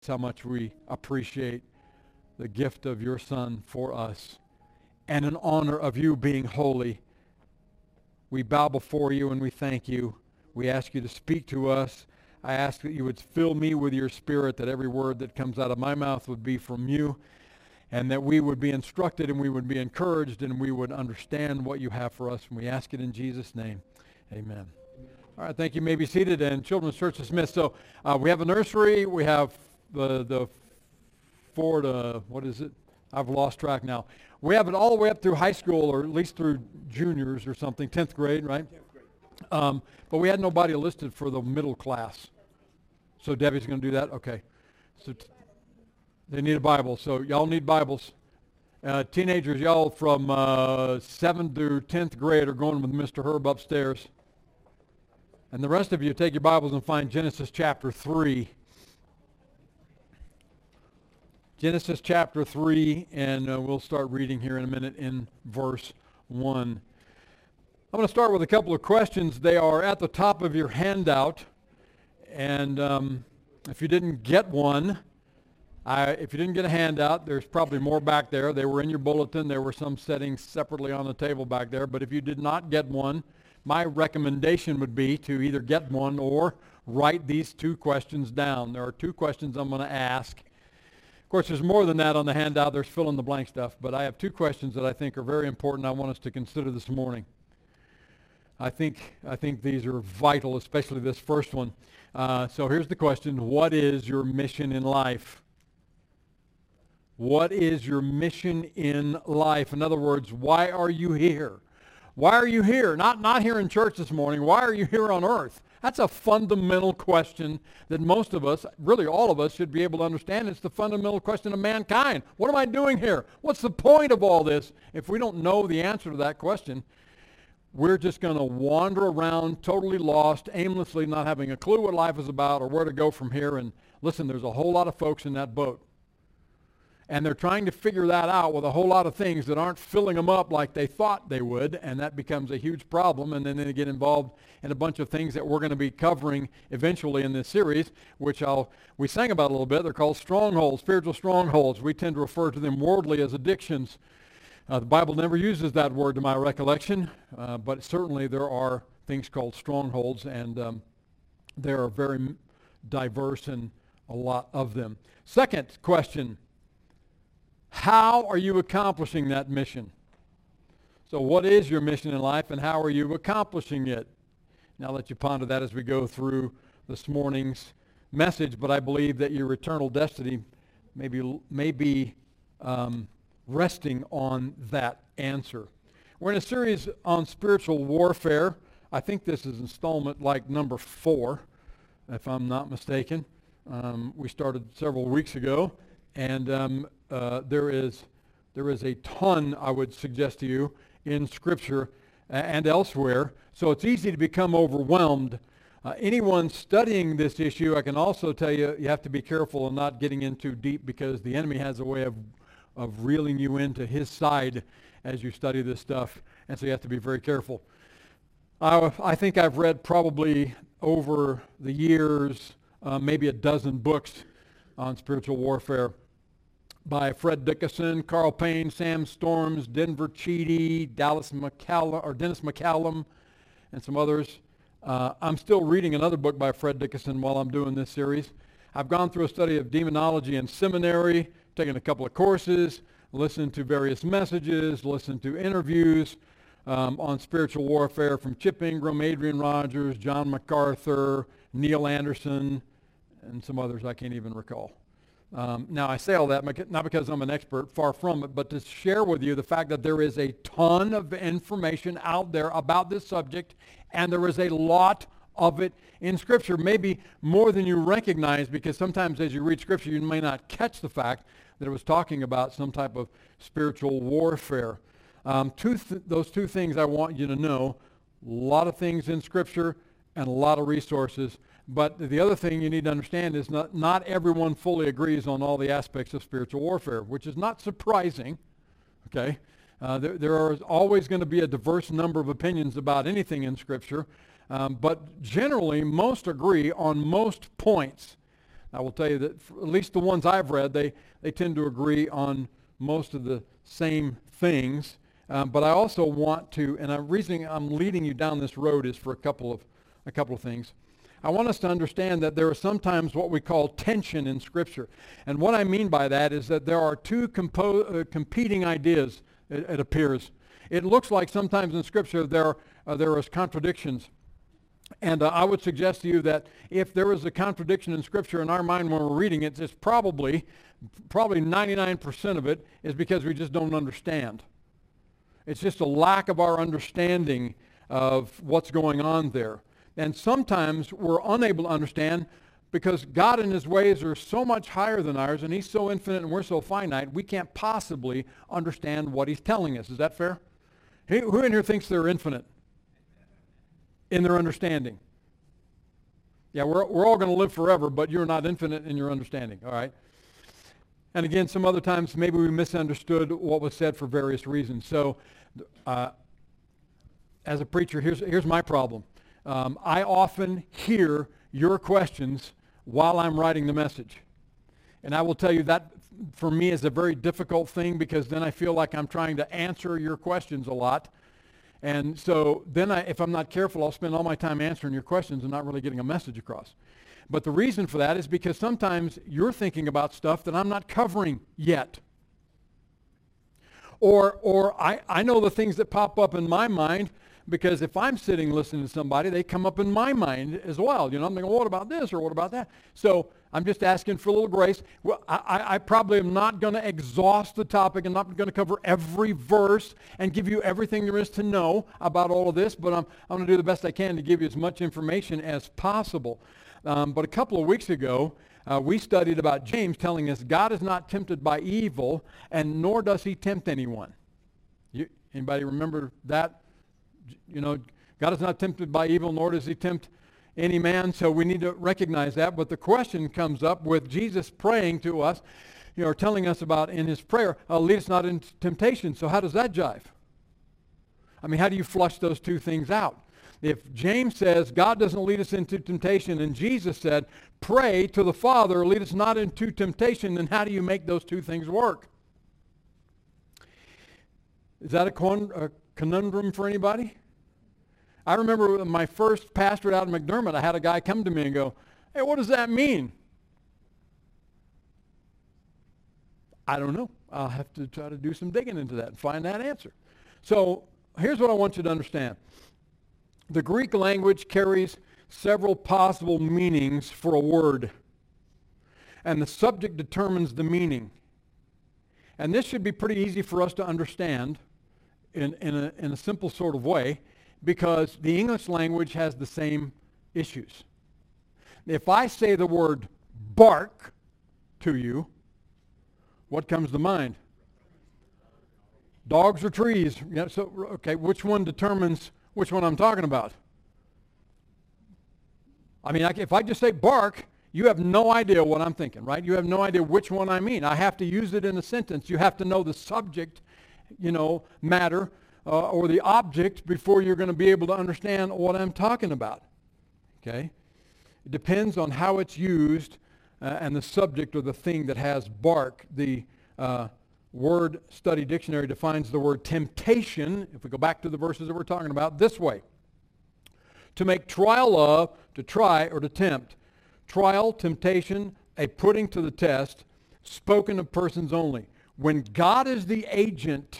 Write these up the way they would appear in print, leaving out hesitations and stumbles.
how much we appreciate the gift of your Son for us and in honor of you being holy. We bow before you and we thank you. We ask you to speak to us. I ask that you would fill me with your Spirit, that every word that comes out of my mouth would be from you, and that we would be instructed and we would be encouraged and we would understand what you have for us. And we ask it in Jesus' name. Amen. All right, thank you. You may be seated, and Children's Church dismissed. So we have a nursery. We have the 4 to, what is it? I've lost track now. We have it all the way up through high school, or at least through juniors or something, 10th grade, right? 10th grade. But we had nobody listed for the middle class. So Debbie's going to do that? Okay. So they need a Bible. So y'all need Bibles. Teenagers, y'all from 7th through 10th grade are going with Mr. Herb upstairs. And the rest of you take your Bibles and find Genesis chapter 3. Genesis chapter 3, and we'll start reading here in a minute in verse 1. I'm going to start with a couple of questions. They are at the top of your handout, and if you didn't get one, if you didn't get a handout, there's probably more back there. They were in your bulletin. There were some settings separately on the table back there, but if you did not get one, my recommendation would be to either get one or write these 2 questions down. There are 2 questions I'm going to ask. Of course, there's more than that on the handout. There's fill-in-the-blank stuff. But I have 2 questions that I think are very important I want us to consider this morning. I think these are vital, especially this first one. So here's the question. What is your mission in life? What is your mission in life? In other words, why are you here? Why are you here? Not here in church this morning. Why are you here on earth? That's a fundamental question that most of us, really all of us, should be able to understand. It's the fundamental question of mankind. What am I doing here? What's the point of all this? If we don't know the answer to that question, we're just going to wander around totally lost, aimlessly, not having a clue what life is about or where to go from here. And listen, there's a whole lot of folks in that boat. And they're trying to figure that out with a whole lot of things that aren't filling them up like they thought they would, and that becomes a huge problem. And then they get involved in a bunch of things that we're going to be covering eventually in this series, which we sang about a little bit. They're called strongholds, spiritual strongholds. We tend to refer to them worldly as addictions. The Bible never uses that word to my recollection, but certainly there are things called strongholds, and there are very diverse and a lot of them. Second question. How are you accomplishing that mission? So what is your mission in life, and how are you accomplishing it? Now, I'll let you ponder that as we go through this morning's message, but I believe that your eternal destiny may be resting on that answer. We're in a series on spiritual warfare. I think this is installment like number 4, if I'm not mistaken. We started several weeks ago, and there is a ton, I would suggest to you, in Scripture and elsewhere. So it's easy to become overwhelmed. Anyone studying this issue, I can also tell you, you have to be careful of not getting in too deep, because the enemy has a way of reeling you into his side as you study this stuff. And so you have to be very careful. I think I've read probably over the years maybe a dozen books on spiritual warfare by Fred Dickinson, Carl Payne, Sam Storms, Denver Cheedy, Dennis McCallum, and some others. I'm still reading another book by Fred Dickinson while I'm doing this series. I've gone through a study of demonology in seminary, taken a couple of courses, listened to various messages, listened to interviews on spiritual warfare from Chip Ingram, Adrian Rogers, John MacArthur, Neil Anderson, and some others I can't even recall. Now, I say all that not because I'm an expert, far from it, but to share with you the fact that there is a ton of information out there about this subject, and there is a lot of it in Scripture, maybe more than you recognize, because sometimes as you read Scripture, you may not catch the fact that it was talking about some type of spiritual warfare. Those 2 things I want you to know: a lot of things in Scripture and a lot of resources. But the other thing you need to understand is not everyone fully agrees on all the aspects of spiritual warfare, which is not surprising, okay? There are always going to be a diverse number of opinions about anything in Scripture, but generally most agree on most points. I will tell you that at least the ones I've read, they tend to agree on most of the same things. But I also want to, and the reason I'm leading you down this road is for a couple of things. I want us to understand that there is sometimes what we call tension in Scripture. And what I mean by that is that there are two competing ideas, it appears. It looks like sometimes in Scripture there is contradictions. And I would suggest to you that if there is a contradiction in Scripture in our mind when we're reading it, it's probably 99% of it is because we just don't understand. It's just a lack of our understanding of what's going on there. And sometimes we're unable to understand because God in his ways are so much higher than ours, and he's so infinite and we're so finite, we can't possibly understand what he's telling us. Is that fair? Who in here thinks they're infinite in their understanding? Yeah, we're all going to live forever, but you're not infinite in your understanding, all right? And again, some other times maybe we misunderstood what was said for various reasons. So as a preacher, here's my problem. I often hear your questions while I'm writing the message. And I will tell you that for me is a very difficult thing because then I feel like I'm trying to answer your questions a lot. And so then if I'm not careful, I'll spend all my time answering your questions and not really getting a message across. But the reason for that is because sometimes you're thinking about stuff that I'm not covering yet. Or I know the things that pop up in my mind because if I'm sitting listening to somebody, they come up in my mind as well. You know, I'm thinking, well, what about this or what about that? So I'm just asking for a little grace. Well, I probably am not going to exhaust the topic. I'm not going to cover every verse and give you everything there is to know about all of this, but I'm going to do the best I can to give you as much information as possible. But a couple of weeks ago, we studied about James telling us God is not tempted by evil, and nor does he tempt anyone. Anybody remember that? You know, God is not tempted by evil, nor does he tempt any man, so we need to recognize that. But the question comes up with Jesus praying to us, you know, or telling us about in his prayer, lead us not into temptation. So how does that jive? I mean, how do you flush those two things out? If James says God doesn't lead us into temptation, and Jesus said, pray to the Father, lead us not into temptation, then how do you make those two things work? Is that a conundrum for anybody? I remember my first pastorate out in McDermott, I had a guy come to me and go, hey, what does that mean? I don't know. I'll have to try to do some digging into that and find that answer. So here's what I want you to understand. The Greek language carries several possible meanings for a word, and the subject determines the meaning. And this should be pretty easy for us to understand in a simple sort of way, because the English language has the same issues. If I say the word bark to you, what comes to mind? Dogs or trees? Yeah, so, okay, which one determines which one I'm talking about? I mean, if I just say bark, you have no idea what I'm thinking, right? You have no idea which one I mean. I have to use it in a sentence. You have to know the subject, matter, or the object before you're going to be able to understand what I'm talking about. Okay? It depends on how it's used and the subject or the thing that has bark. The Word Study Dictionary defines the word temptation, if we go back to the verses that we're talking about, this way. To make trial of, to try, or to tempt. Trial, temptation, a putting to the test, spoken of persons only. When God is the agent,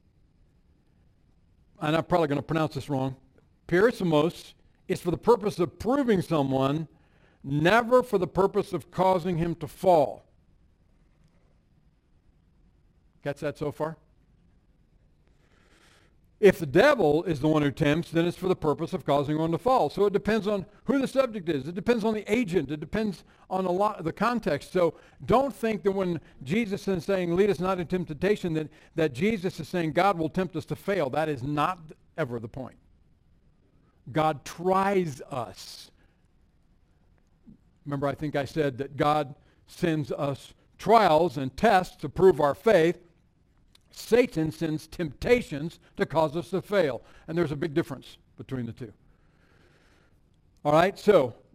and I'm probably going to pronounce this wrong, perismos, is for the purpose of proving someone, never for the purpose of causing him to fall. Catch that so far? If the devil is the one who tempts, then it's for the purpose of causing one to fall. So it depends on who the subject is. It depends on the agent. It depends on a lot of the context. So don't think that when Jesus is saying, lead us not into temptation, that Jesus is saying God will tempt us to fail. That is not ever the point. God tries us. Remember, I think I said that God sends us trials and tests to prove our faith. Satan sends temptations to cause us to fail. And there's a big difference between the two. All right, so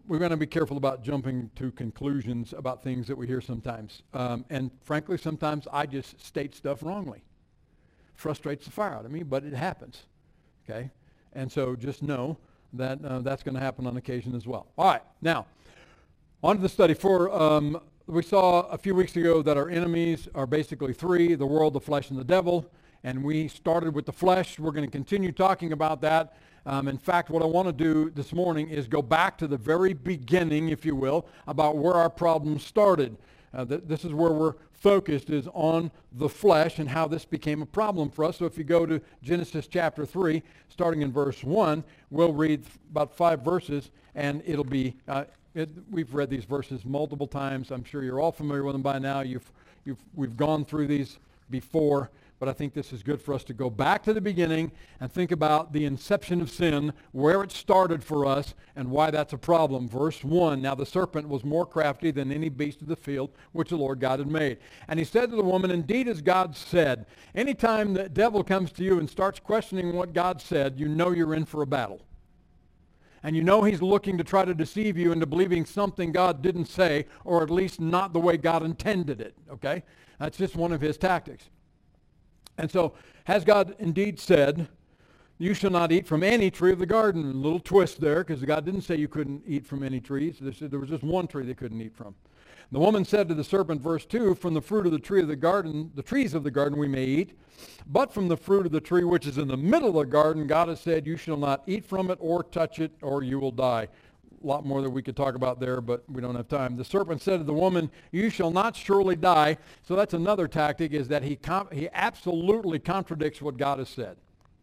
we're going to be careful about jumping to conclusions about things that we hear sometimes. And frankly, sometimes I just state stuff wrongly. Frustrates the fire out of me, but it happens. Okay? And so just know that that's going to happen on occasion as well. All right. Now, on to the study. We saw a few weeks ago that our enemies are basically three: the world, the flesh, and the devil. And we started with the flesh. We're going to continue talking about that. In fact, what I want to do this morning is go back to the very beginning, if you will, about where our problem started. This is where we're focused, is on the flesh and how this became a problem for us. So if you go to Genesis chapter 3, starting in verse 1, we'll read about 5 verses, and it'll be, we've read these verses multiple times. I'm sure you're all familiar with them by now. We've gone through these before. But I think this is good for us to go back to the beginning and think about the inception of sin, where it started for us, and why that's a problem. Verse 1, now the serpent was more crafty than any beast of the field which the Lord God had made. And he said to the woman, indeed as God said. Anytime the devil comes to you and starts questioning what God said, you know you're in for a battle. And you know he's looking to try to deceive you into believing something God didn't say, or at least not the way God intended it, okay? That's just one of his tactics. And so, has God indeed said, you shall not eat from any tree of the garden? A little twist there, because God didn't say you couldn't eat from any trees. There was just one tree they couldn't eat from. The woman said to the serpent, verse 2, from the fruit of the tree of the garden, the trees of the garden we may eat, but from the fruit of the tree which is in the middle of the garden, God has said, you shall not eat from it or touch it, or you will die. A lot more that we could talk about there, but we don't have time. The serpent said to the woman, you shall not surely die. So that's another tactic, is that he absolutely contradicts what God has said.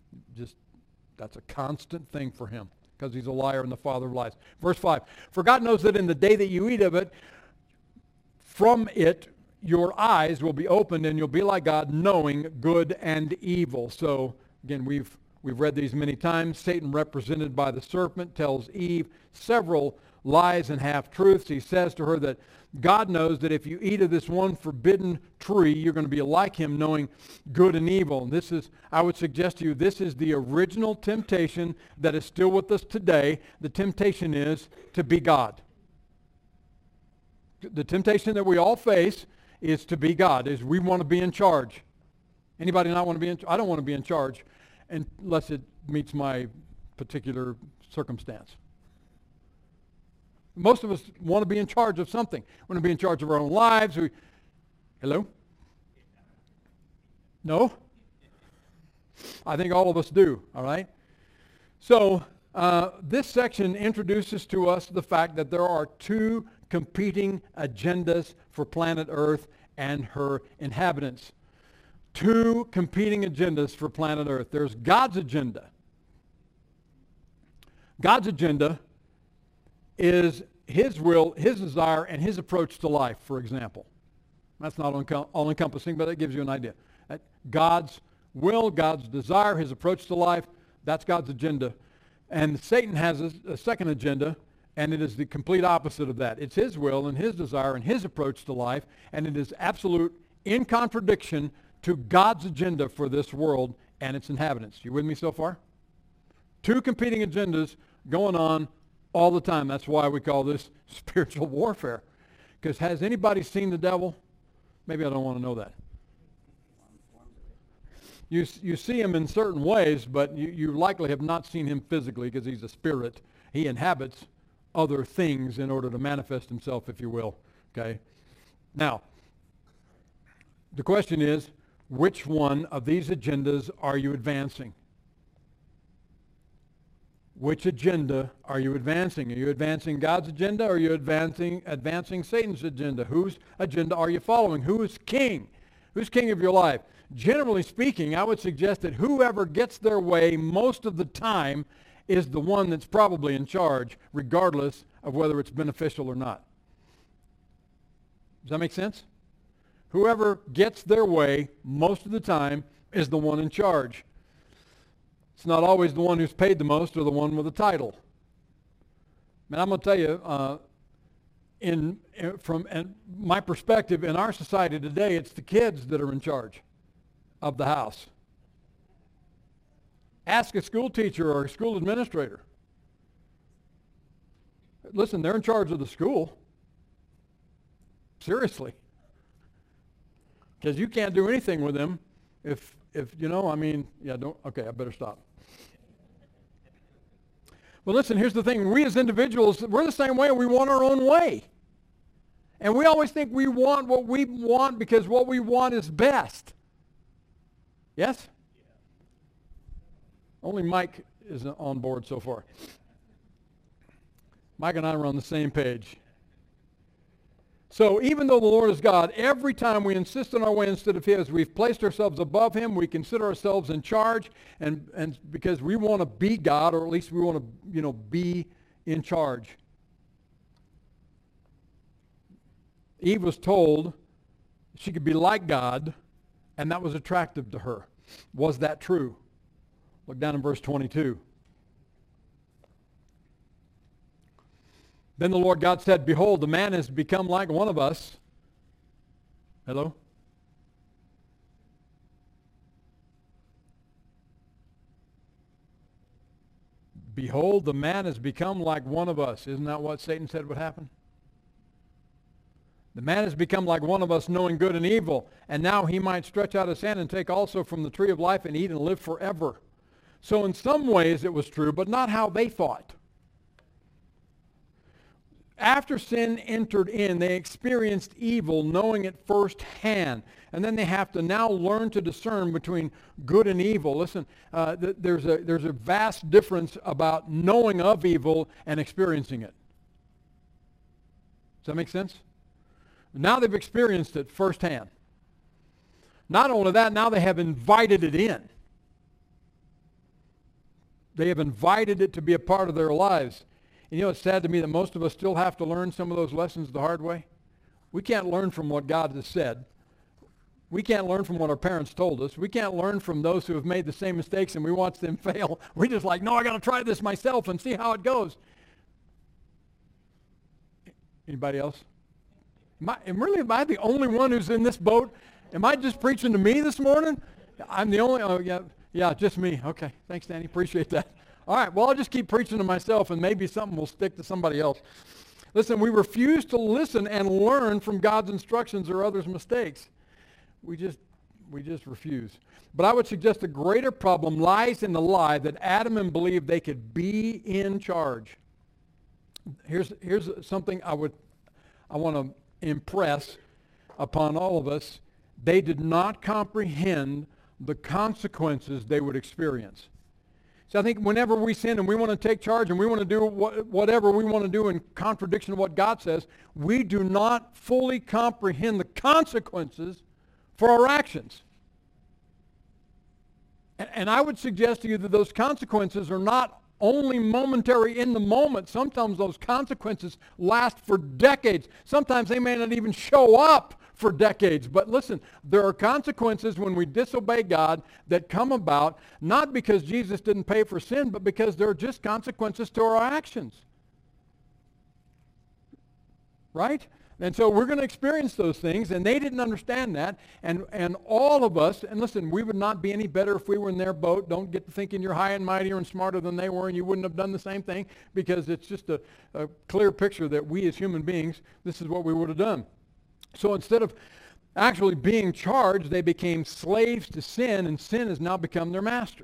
That's a constant thing for him, because he's a liar and the father of lies. Verse 5, for God knows that in the day that you eat of it, from it your eyes will be opened and you'll be like God, knowing good and evil. So again, we've read these many times. Satan, represented by the serpent, tells Eve several lies and half-truths. He says to her that God knows that if you eat of this one forbidden tree, you're going to be like him, knowing good and evil. And this is, I would suggest to you, this is the original temptation that is still with us today. The temptation is to be God. The temptation that we all face is to be God, is we want to be in charge. Anybody not want to be in charge? I don't want to be in charge unless it meets my particular circumstance. Most of us want to be in charge of something. We want to be in charge of our own lives. Hello? No? I think all of us do, all right? So this section introduces to us the fact that there are two competing agendas for planet Earth and her inhabitants. Two competing agendas for planet Earth. There's God's agenda. God's agenda is his will, his desire, and his approach to life, for example. That's not all-encompassing, but it gives you an idea. God's will, God's desire, his approach to life, that's God's agenda. And Satan has a second agenda, and it is the complete opposite of that. It's his will and his desire and his approach to life, and it is absolute in contradiction to God's agenda for this world and its inhabitants. You with me so far? Two competing agendas going on all the time. That's why we call this spiritual warfare. Because has anybody seen the devil? Maybe I don't want to know that. You see him in certain ways, but you likely have not seen him physically, because he's a spirit. He inhabits other things in order to manifest himself, if you will. Okay? Now, the question is, which one of these agendas are you advancing? Which agenda are you advancing? Are you advancing God's agenda, or are you advancing Satan's agenda? Whose agenda are you following? Who is king? Who's king of your life? Generally speaking, I would suggest that whoever gets their way most of the time is the one that's probably in charge, regardless of whether it's beneficial or not. Does that make sense? Whoever gets their way most of the time is the one in charge. It's not always the one who's paid the most or the one with the title. And I'm going to tell you, from my perspective, in our society today, it's the kids that are in charge of the house. Ask a school teacher or a school administrator. Listen, they're in charge of the school. Seriously. Because you can't do anything with them if okay, I better stop. But listen, here's the thing. We as individuals, we're the same way. We want our own way. And we always think we want what we want because what we want is best. Yes? Only Mike is on board so far. Mike and I are on the same page. So even though the Lord is God, every time we insist on our way instead of His, we've placed ourselves above Him. We consider ourselves in charge, and because we want to be God, or at least we want to, be in charge. Eve was told she could be like God, and that was attractive to her. Was that true? Look down in verse 22. Then the Lord God said, behold, the man has become like one of us. Hello? Behold, the man has become like one of us. Isn't that what Satan said would happen? The man has become like one of us, knowing good and evil, and now he might stretch out his hand and take also from the tree of life and eat and live forever. So in some ways it was true, but not how they thought. After sin entered in, they experienced evil, knowing it firsthand. And then they have to now learn to discern between good and evil. Listen, there's a vast difference about knowing of evil and experiencing it. Does that make sense? Now they've experienced it firsthand. Not only that, now they have invited it in. They have invited it to be a part of their lives. And it's sad to me that most of us still have to learn some of those lessons the hard way. We can't learn from what God has said. We can't learn from what our parents told us. We can't learn from those who have made the same mistakes and we watch them fail. We're just like, no, I got to try this myself and see how it goes. Anybody else? Am I the only one who's in this boat? Am I just preaching to me this morning? I'm the only, yeah, just me. Okay, thanks, Danny. Appreciate that. All right, well, I'll just keep preaching to myself and maybe something will stick to somebody else. Listen, we refuse to listen and learn from God's instructions or others' mistakes. We just refuse. But I would suggest a greater problem lies in the lie that Adam and Eve believed they could be in charge. Here's something I want to impress upon all of us. They did not comprehend the consequences they would experience. So I think whenever we sin and we want to take charge and we want to do whatever we want to do in contradiction of what God says, we do not fully comprehend the consequences for our actions. And I would suggest to you that those consequences are not only momentary in the moment. Sometimes those consequences last for decades. Sometimes they may not even show up for decades. But listen, there are consequences when we disobey God that come about, not because Jesus didn't pay for sin, but because there are just consequences to our actions. Right? And so we're going to experience those things, and they didn't understand that. And all of us, and listen, we would not be any better if we were in their boat. Don't get to thinking you're high and mightier and smarter than they were, and you wouldn't have done the same thing, because it's just a clear picture that we as human beings, this is what we would have done. So instead of actually being charged, they became slaves to sin, and sin has now become their master.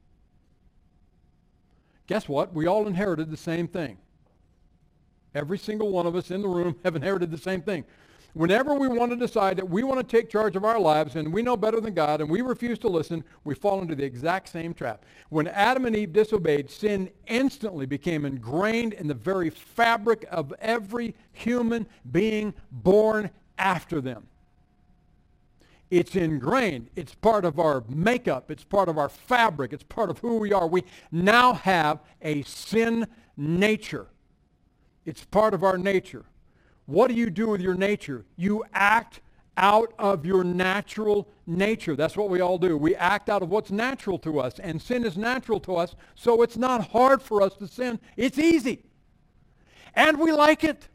Guess what? We all inherited the same thing. Every single one of us in the room have inherited the same thing. Whenever we want to decide that we want to take charge of our lives and we know better than God and we refuse to listen, we fall into the exact same trap. When Adam and Eve disobeyed, sin instantly became ingrained in the very fabric of every human being born after them. It's ingrained. It's part of our makeup. It's part of our fabric. It's part of who we are. We now have a sin nature. It's part of our nature. What do you do with your nature? You act out of your natural nature. That's what we all do. We act out of what's natural to us, and sin is natural to us, so it's not hard for us to sin. It's easy. And we like it.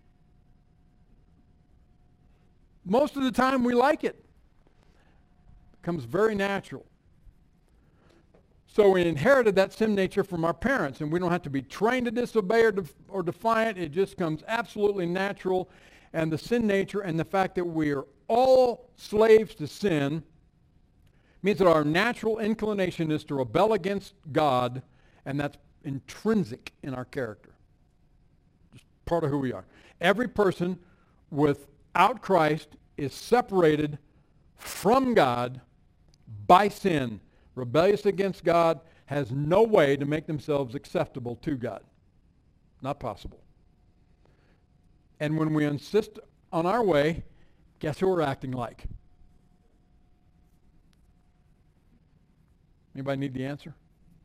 Most of the time we like it. It becomes very natural. So we inherited that sin nature from our parents, and we don't have to be trained to disobey or defy it. It just comes absolutely natural. And the sin nature and the fact that we are all slaves to sin means that our natural inclination is to rebel against God, and that's intrinsic in our character. Just part of who we are. Every person without Christ is separated from God by sin. Rebellious against God, has no way to make themselves acceptable to God. Not possible. And when we insist on our way, guess who we're acting like? Anybody need the answer?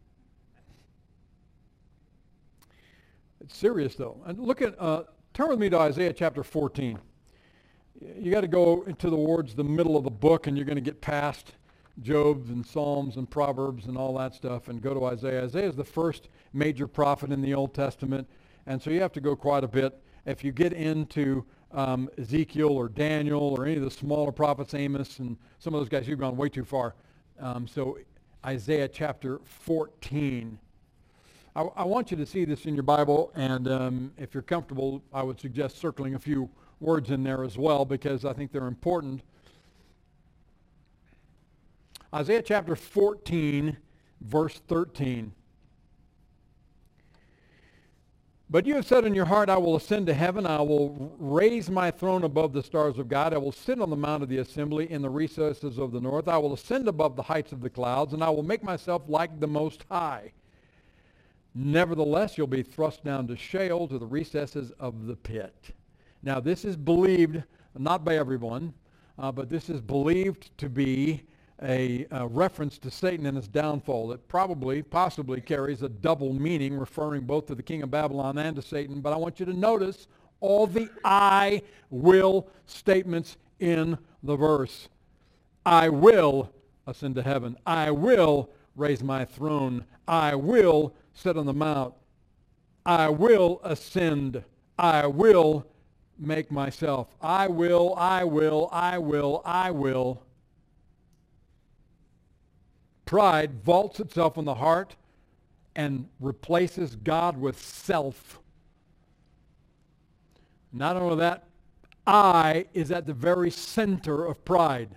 It's serious though. And look at, turn with me to Isaiah chapter 14. You got to go towards the middle of the book, and you're going to get past Job and Psalms and Proverbs and all that stuff, and go to Isaiah. Isaiah is the first major prophet in the Old Testament, and so you have to go quite a bit. If you get into Ezekiel or Daniel or any of the smaller prophets, Amos and some of those guys, you've gone way too far. So Isaiah chapter 14. I want you to see this in your Bible, and if you're comfortable, I would suggest circling a few words in there as well, because I think they're important. Isaiah chapter 14, verse 13. But you have said in your heart, I will ascend to heaven. I will raise my throne above the stars of God. I will sit on the mount of the assembly in the recesses of the north. I will ascend above the heights of the clouds, and I will make myself like the Most High. Nevertheless, you'll be thrust down to Sheol, to the recesses of the pit. Now, this is believed, not by everyone, but this is believed to be a reference to Satan and his downfall. It possibly carries a double meaning, referring both to the king of Babylon and to Satan. But I want you to notice all the I will statements in the verse. I will ascend to heaven. I will raise my throne. I will sit on the mount. I will ascend. I will make myself. I will, I will, I will, I will. Pride vaults itself on the heart and replaces God with self. Not only that, I is at the very center of pride.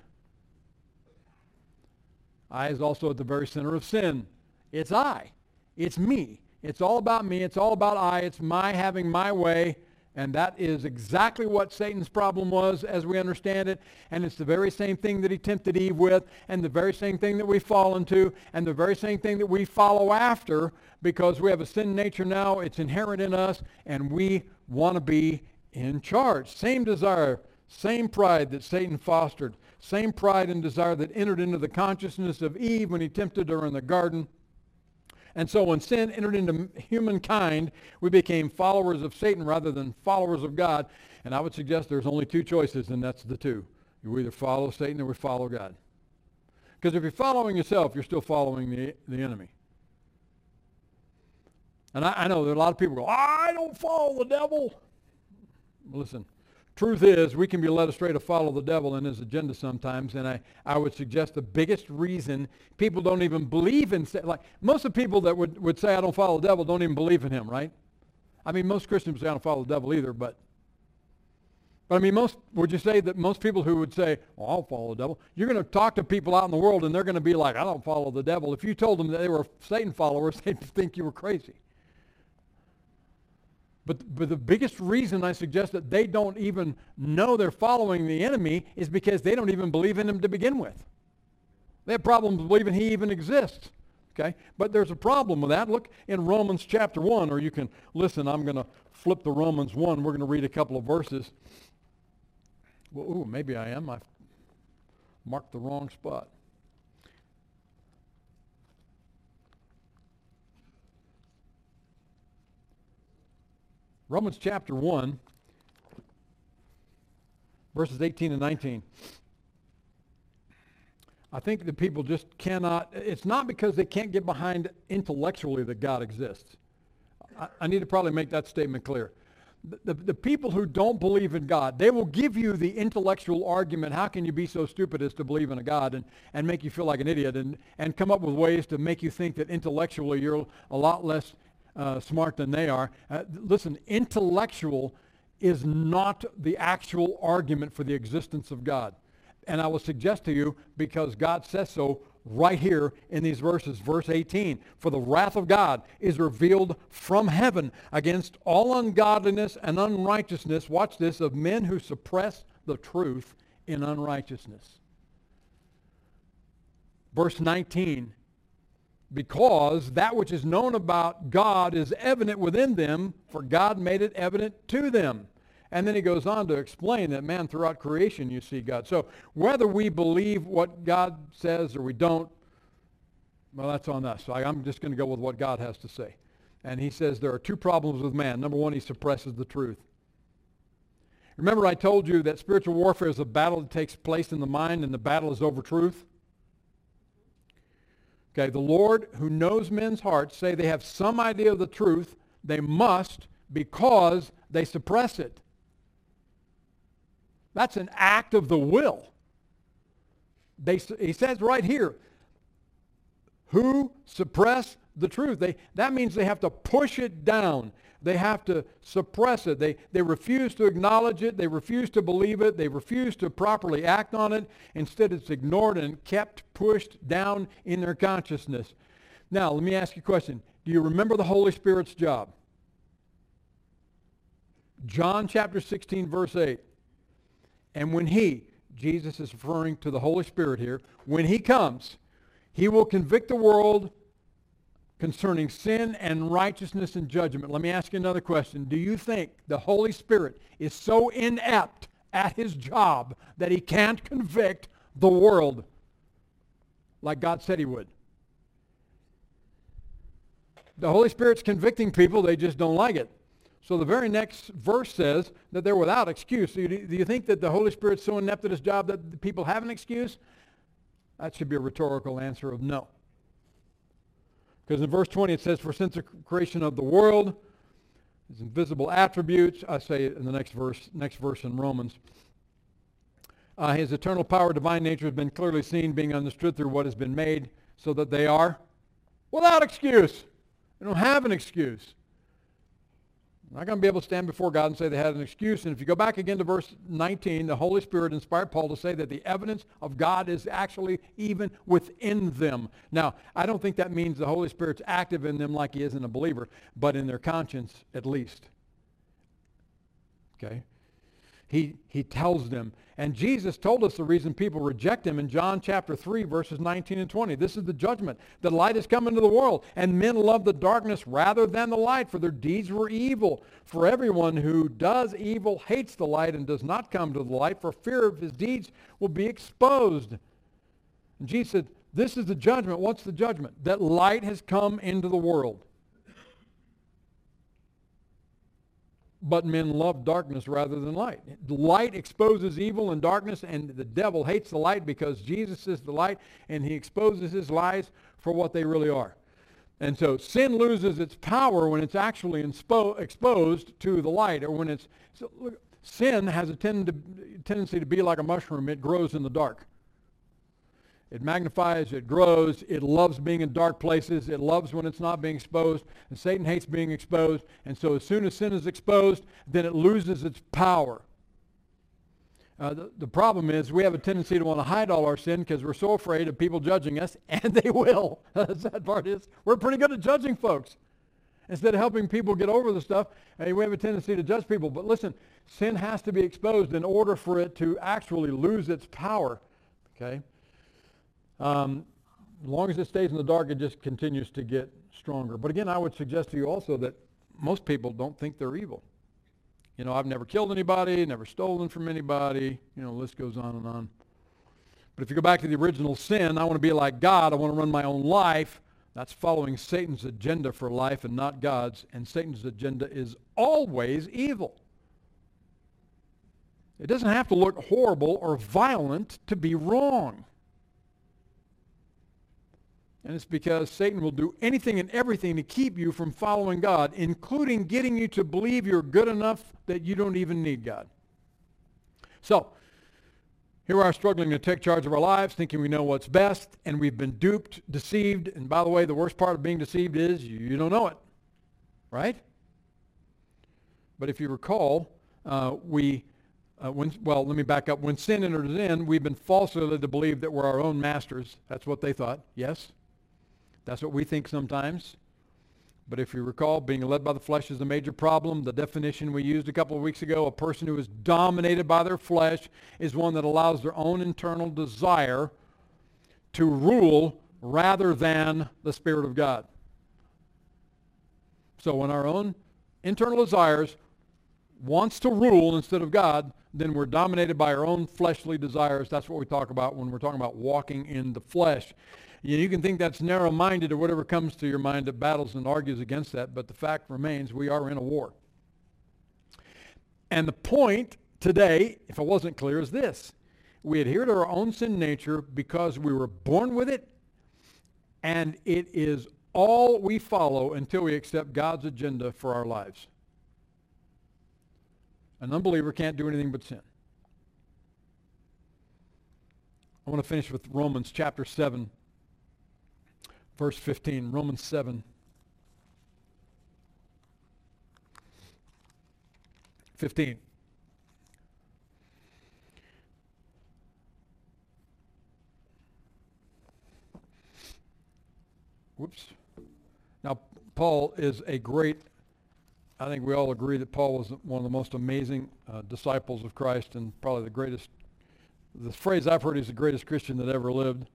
I is also at the very center of sin. It's I. It's me. It's all about me. It's all about I. It's my having my way. And that is exactly what Satan's problem was as we understand it. And it's the very same thing that he tempted Eve with, and the very same thing that we fall into, and the very same thing that we follow after, because we have a sin nature now. It's inherent in us, and we want to be in charge. Same desire, same pride that Satan fostered, same pride and desire that entered into the consciousness of Eve when he tempted her in the garden. And so when sin entered into humankind, we became followers of Satan rather than followers of God. And I would suggest there's only two choices, and that's the two. You either follow Satan or we follow God. Because if you're following yourself, you're still following the enemy. And I know there are a lot of people go, I don't follow the devil. Listen, truth is, we can be led astray to follow the devil and his agenda sometimes, and I would suggest the biggest reason people don't even believe in, like most of the people that would say I don't follow the devil don't even believe in him, right? I mean, most Christians say I don't follow the devil either, but I mean, would you say that most people who would say, well, I'll follow the devil, you're going to talk to people out in the world and they're going to be like, I don't follow the devil. If you told them that they were Satan followers, they'd think you were crazy. But the biggest reason I suggest that they don't even know they're following the enemy is because they don't even believe in him to begin with. They have problems believing he even exists. Okay? But there's a problem with that. Look in Romans chapter 1, or you can listen. I'm going to flip to Romans 1. We're going to read a couple of verses. Well, ooh, maybe I am. I've marked the wrong spot. Romans chapter 1, verses 18 and 19. I think that people just cannot, it's not because they can't get behind intellectually that God exists. I need to probably make that statement clear. the people who don't believe in God, they will give you the intellectual argument, how can you be so stupid as to believe in a God, and make you feel like an idiot, and come up with ways to make you think that intellectually you're a lot less smart than they are. Listen, intellectual is not the actual argument for the existence of God. And I will suggest to you, because God says so right here in these verses, verse 18, for the wrath of God is revealed from heaven against all ungodliness and unrighteousness, watch this, of men who suppress the truth in unrighteousness. Verse 19, because that which is known about God is evident within them, for God made it evident to them. And then he goes on to explain that, man, throughout creation you see God. So whether we believe what God says or we don't, well, that's on us. So I'm just going to go with what God has to say. And he says there are two problems with man. Number one, he suppresses the truth. Remember I told you that spiritual warfare is a battle that takes place in the mind, and the battle is over truth? Okay, the Lord, who knows men's hearts, say they have some idea of the truth. They must, because they suppress it. That's an act of the will. He says right here, who suppress the truth. That means they have to push it down. They have to suppress it. They refuse to acknowledge it. They refuse to believe it. They refuse to properly act on it. Instead, it's ignored and kept pushed down in their consciousness. Now, let me ask you a question. Do you remember the Holy Spirit's job? John chapter 16, verse 8. And when Jesus is referring to the Holy Spirit here, when he comes, he will convict the world concerning sin and righteousness and judgment. Let me ask you another question. Do you think the Holy Spirit is so inept at his job that he can't convict the world like God said he would? The Holy Spirit's convicting people, they just don't like it. So the very next verse says that they're without excuse. So do you think that the Holy Spirit's so inept at his job that the people have an excuse? That should be a rhetorical answer of no. Because in verse 20 it says, for since the creation of the world, his invisible attributes, I say it in the next verse in Romans, his eternal power, divine nature has been clearly seen, being understood through what has been made, so that they are without excuse. They don't have an excuse. They're not going to be able to stand before God and say they had an excuse. And if you go back again to verse 19, the Holy Spirit inspired Paul to say that the evidence of God is actually even within them. Now, I don't think that means the Holy Spirit's active in them like he is in a believer, but in their conscience at least. Okay? He tells them. And Jesus told us the reason people reject him in John chapter 3, verses 19 and 20. This is the judgment. The light has come into the world, and men love the darkness rather than the light, for their deeds were evil. For everyone who does evil hates the light and does not come to the light, for fear of his deeds will be exposed. And Jesus said, this is the judgment. What's the judgment? That light has come into the world. But men love darkness rather than light. The light exposes evil and darkness, and the devil hates the light because Jesus is the light, and he exposes his lies for what they really are. And so sin loses its power when it's actually exposed to the light, or when sin has a tendency to be like a mushroom. It grows in the dark. It magnifies, it grows, it loves being in dark places, it loves when it's not being exposed, and Satan hates being exposed, and so as soon as sin is exposed, then it loses its power. The problem is we have a tendency to want to hide all our sin because we're so afraid of people judging us, and they will. The sad part is we're pretty good at judging folks. Instead of helping people get over the stuff, we have a tendency to judge people. But listen, sin has to be exposed in order for it to actually lose its power, okay? As long as it stays in the dark, it just continues to get stronger. But again, I would suggest to you also that most people don't think they're evil. You know, I've never killed anybody, never stolen from anybody. You know, the list goes on and on. But if you go back to the original sin, I want to be like God. I want to run my own life. That's following Satan's agenda for life and not God's. And Satan's agenda is always evil. It doesn't have to look horrible or violent to be wrong. And it's because Satan will do anything and everything to keep you from following God, including getting you to believe you're good enough that you don't even need God. So, here we are struggling to take charge of our lives, thinking we know what's best, and we've been duped, deceived. And by the way, the worst part of being deceived is you don't know it, right? But if you recall, let me back up. When sin enters in, we've been falsely led to believe that we're our own masters. That's what they thought, yes? That's what we think sometimes. But if you recall, being led by the flesh is a major problem. The definition we used a couple of weeks ago, a person who is dominated by their flesh is one that allows their own internal desire to rule rather than the Spirit of God. So when our own internal desires wants to rule instead of God, then we're dominated by our own fleshly desires. That's what we talk about when we're talking about walking in the flesh. You can think that's narrow-minded or whatever comes to your mind that battles and argues against that, but the fact remains we are in a war. And the point today, if it wasn't clear, is this. We adhere to our own sin nature because we were born with it, and it is all we follow until we accept God's agenda for our lives. An unbeliever can't do anything but sin. I want to finish with Romans chapter 7. Verse 15, Romans 7. 15. Whoops. Now, Paul is a great, I think we all agree that Paul was one of the most amazing disciples of Christ and probably the greatest, the phrase I've heard, he's the greatest Christian that ever lived.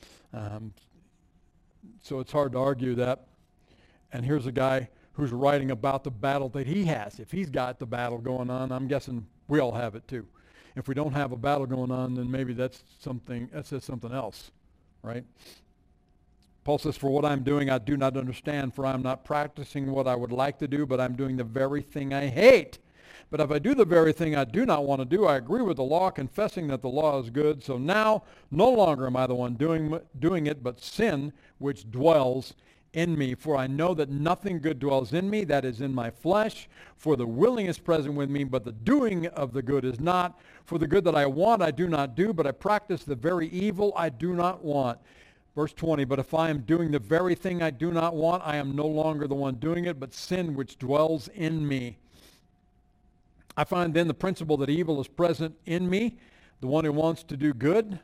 So it's hard to argue that. And here's a guy who's writing about the battle that he has. If he's got the battle going on, I'm guessing we all have it too. If we don't have a battle going on, then maybe that says something else, right? Paul says, for what I'm doing I do not understand, for I'm not practicing what I would like to do, but I'm doing the very thing I hate. But if I do the very thing I do not want to do, I agree with the law, confessing that the law is good. So now, no longer am I the one doing it, but sin which dwells in me. For I know that nothing good dwells in me, that is in my flesh. For the willing is present with me, but the doing of the good is not. For the good that I want I do not do, but I practice the very evil I do not want. Verse 20, but if I am doing the very thing I do not want, I am no longer the one doing it, but sin which dwells in me. I find then the principle that evil is present in me, the one who wants to do good.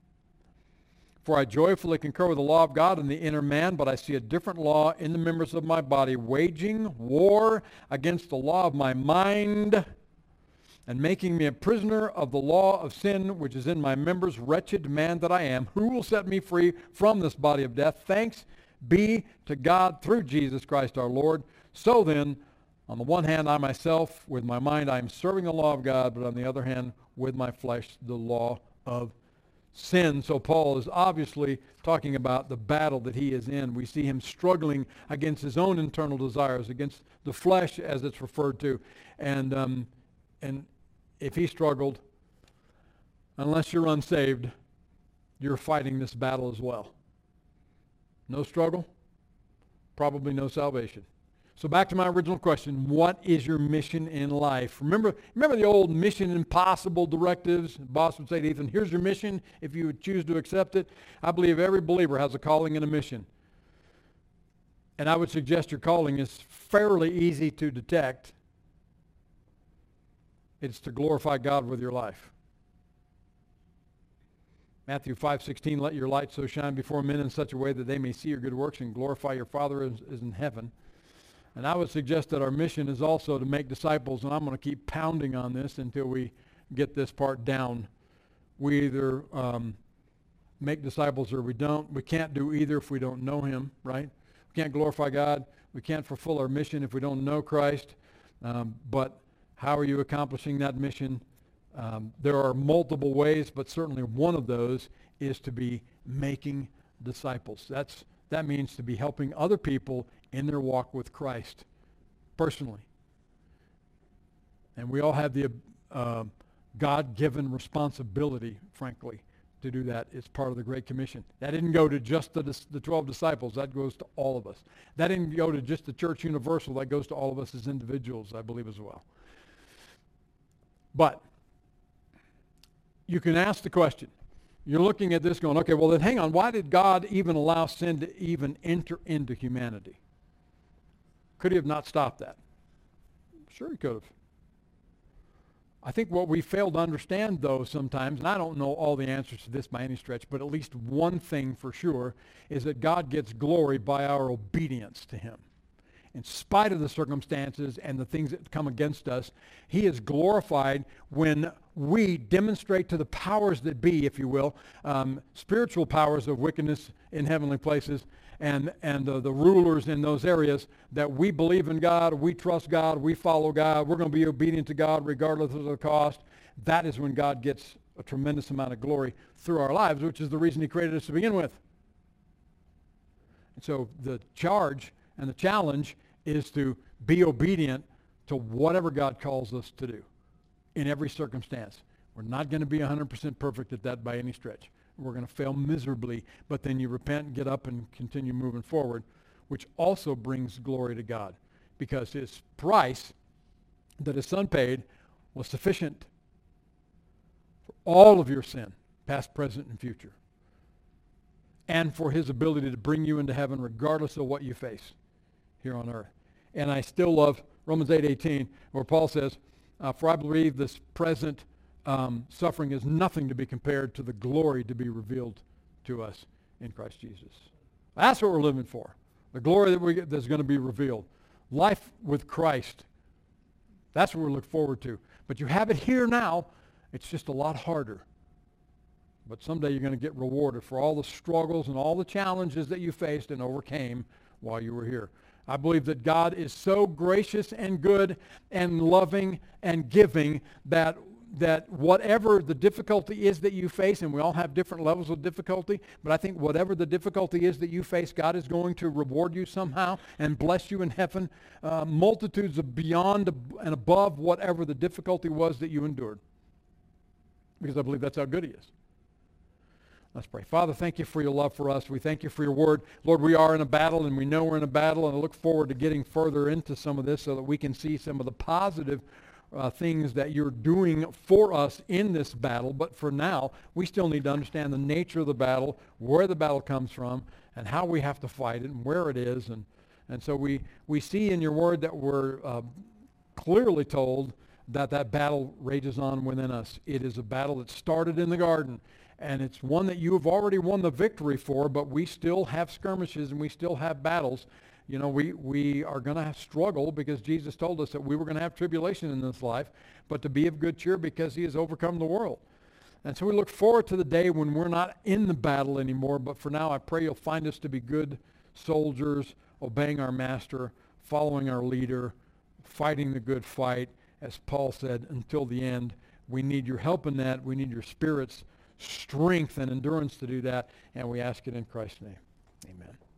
For I joyfully concur with the law of God in the inner man, but I see a different law in the members of my body, waging war against the law of my mind and making me a prisoner of the law of sin, which is in my members. Wretched man that I am, who will set me free from this body of death? Thanks be to God through Jesus Christ our Lord. So then, on the one hand, I myself, with my mind, I am serving the law of God, but on the other hand, with my flesh, the law of sin. So Paul is obviously talking about the battle that he is in. We see him struggling against his own internal desires, against the flesh, as it's referred to. And if he struggled, unless you're unsaved, you're fighting this battle as well. No struggle, probably no salvation. So back to my original question, what is your mission in life? Remember the old Mission Impossible directives? The boss would say to Ethan, here's your mission if you would choose to accept it. I believe every believer has a calling and a mission. And I would suggest your calling is fairly easy to detect. It's to glorify God with your life. Matthew 5:16, let your light so shine before men in such a way that they may see your good works and glorify your Father who is in heaven. And I would suggest that our mission is also to make disciples, and I'm going to keep pounding on this until we get this part down. We either make disciples or we don't. We can't do either if we don't know him, right? We can't glorify God. We can't fulfill our mission if we don't know Christ. But how are you accomplishing that mission? There are multiple ways, but certainly one of those is to be making disciples. That means to be helping other people in their walk with Christ personally. And we all have the God-given responsibility, frankly, to do that. It's part of the Great Commission. That didn't go to just the 12 disciples. That goes to all of us. That didn't go to just the church universal. That goes to all of us as individuals, I believe, as well. But you can ask the question. You're looking at this going, okay, well then hang on. Why did God even allow sin to even enter into humanity? Could he have not stopped that? Sure he could have. I think what we fail to understand, though, sometimes, and I don't know all the answers to this by any stretch, but at least one thing for sure is that God gets glory by our obedience to him. In spite of the circumstances and the things that come against us, he is glorified when we demonstrate to the powers that be, if you will, spiritual powers of wickedness in heavenly places, and the rulers in those areas, that we believe in God, we trust God, we follow God, we're going to be obedient to God regardless of the cost. That is when God gets a tremendous amount of glory through our lives, which is the reason he created us to begin with. And so the charge and the challenge is to be obedient to whatever God calls us to do in every circumstance. We're not going to be 100% perfect at that by any stretch. We're going to fail miserably, but then you repent and get up and continue moving forward, which also brings glory to God, because his price that his son paid was sufficient for all of your sin, past, present, and future, and for his ability to bring you into heaven regardless of what you face here on earth. And I still love Romans 8:18, where Paul says, for I believe this present suffering is nothing to be compared to the glory to be revealed to us in Christ Jesus. That's what we're living for. The glory that's going to be revealed. Life with Christ. That's what we look forward to. But you have it here now. It's just a lot harder. But someday you're going to get rewarded for all the struggles and all the challenges that you faced and overcame while you were here. I believe that God is so gracious and good and loving and giving that whatever the difficulty is that you face, and we all have different levels of difficulty, but I think whatever the difficulty is that you face, God is going to reward you somehow and bless you in heaven, multitudes of beyond and above whatever the difficulty was that you endured. Because I believe that's how good he is. Let's pray. Father, thank you for your love for us. We thank you for your word. Lord, we are in a battle, and we know we're in a battle, and I look forward to getting further into some of this so that we can see some of the positive things that you're doing for us in this battle. But for now, we still need to understand the nature of the battle, where the battle comes from, and how we have to fight it, and where it is. And so we see in your word that we're clearly told that battle rages on within us. It is a battle that started in the garden. And it's one that you have already won the victory for, but we still have skirmishes and we still have battles. You know, we are going to struggle because Jesus told us that we were going to have tribulation in this life, but to be of good cheer because he has overcome the world. And so we look forward to the day when we're not in the battle anymore, but for now I pray you'll find us to be good soldiers, obeying our master, following our leader, fighting the good fight, as Paul said, until the end. We need your help in that. We need your Spirit's strength and endurance to do that, and we ask it in Christ's name. Amen.